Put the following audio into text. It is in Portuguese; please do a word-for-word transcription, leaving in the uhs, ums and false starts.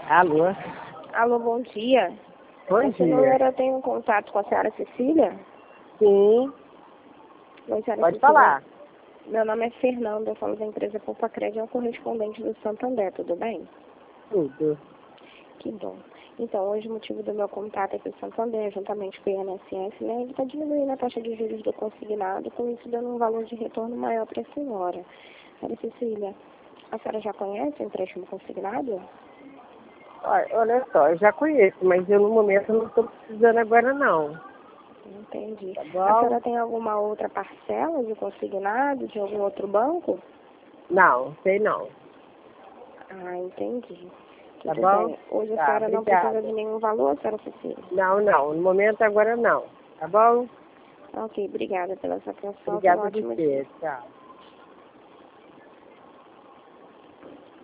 Alô? Alô, bom dia. Bom Esse dia. número eu tenho contato com a senhora Cecília? Sim, Oi, senhora pode Cecília. falar. Meu nome é Fernanda, eu falo da empresa Poupa Crédito, é um correspondente do Santander, tudo bem? Tudo. Que bom. Então, hoje o motivo do meu contato é que o Santander, juntamente com o I N S S, né, ele está diminuindo a taxa de juros do consignado, com isso dando um valor de retorno maior para a senhora. Senhora Cecília, a senhora já conhece o empréstimo consignado? Olha, olha só, eu já conheço, mas eu no momento não estou precisando agora não. Entendi. Tá A bom? senhora tem alguma outra parcela de consignado de algum outro banco? Não, sei não. Ah, entendi. Tá Tudo bom? bem. Hoje a Tá, senhora não precisa obrigada. de nenhum valor, senhora Cecília? Não, não, no momento agora não. Tá bom? Ok, obrigada pela sua atenção. Tenha um Obrigada a ótimo dia. você. Tchau.